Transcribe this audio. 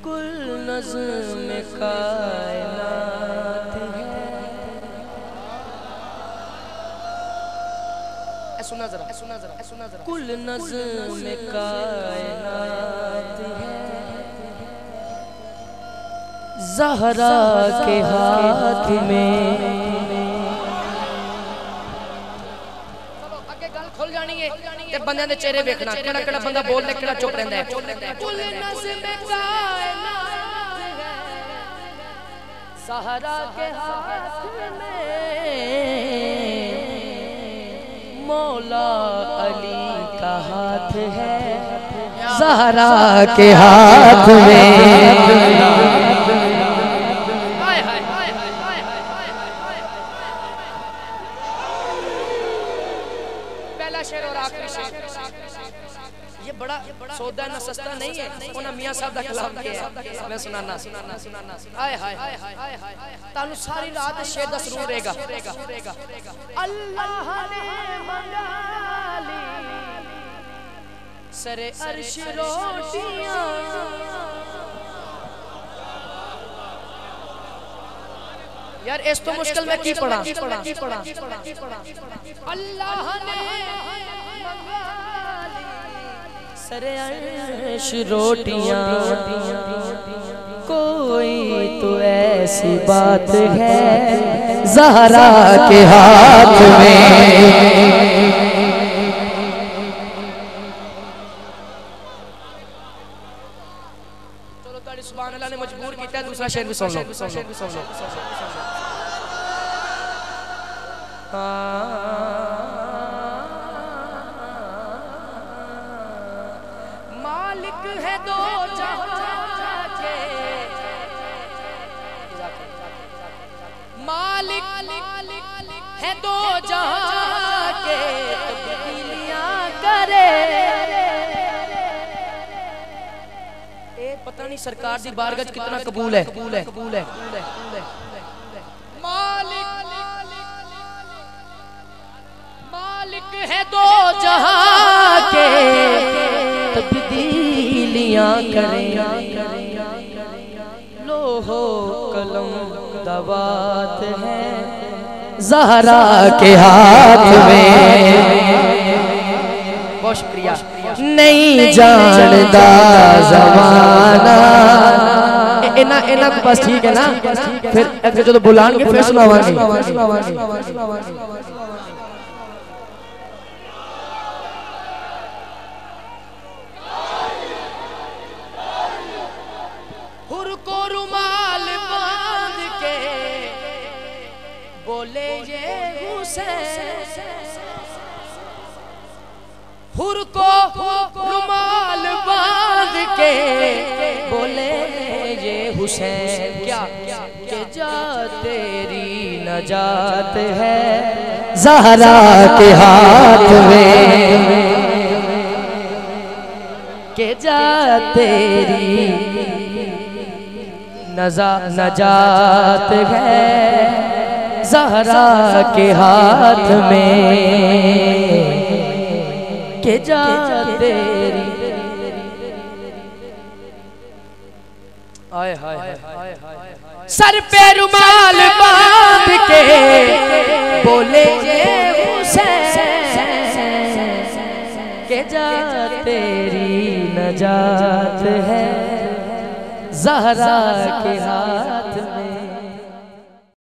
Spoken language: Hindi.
कुल नज़्म कायनात है। सुना जरा, सुना जरा, सुना जरा। कुल नज़्म कायनात है, ज़हरा के हाथ में। अगे गल खुल जानी है ते बंदे दे चेहरे देखना, केड़ा केड़ा बंदा बोल ले, केड़ा चुप रहंदा है। कुल नज़्म कायनात है, ज़हरा के हाथ में, मौला अली का हाथ है, ज़हरा के हाथ में। पहला शेर और आखिरी शेर, ये बड़ा सौदा ना सस्ता नहीं है, उन्हें मियां साहब का कलाम किया है। मैं सुनाना आए हाय तानू सारी रात शेर दा सुरूर रहेगा। अल्लाह ने मंगा ली सरे अर्श रोटियां, यार इस तो मुश्किल में की पढ़ा। अल्लाह ने मंगा ली सरे अर्श रोटियां, कोई तो ऐसी बात है ज़हरा के हाथ में। चलो ताड़ी सुभान अल्लाह ने मजबूर किया। दूसरा शेर भी सुन लो। मालिक है दो जहां के, मालिक है दो जहां के, तब्दीलियां करे। पता नहीं सरकार दी बारगाह कितना कबूल है। मालिक है दो जहां के, तब्दीलियां करे। लोहो कलम दवात है ज़हरा के हाथ में। बहुत शुक्रिया। नहीं जानदा ज़माना, इना बस ठीक है ना, फिर अगर जो बुलाएंगे फिर सुनावांगे। हुर को रुमाल बांध के बोले ये हुसैन, हुर को रुमाल बांध के बोले ये हुसैन। क्या के जा तेरी नजात है ज़हरा के हाथ में, के जा तेरी नजात है ज़हरा के हाथ में, के जा तेरी। आए हाय सर पे रुमाल बांध के बोले ये हुसैन, के जा तेरी नजात है ज़हरा के हाथ में।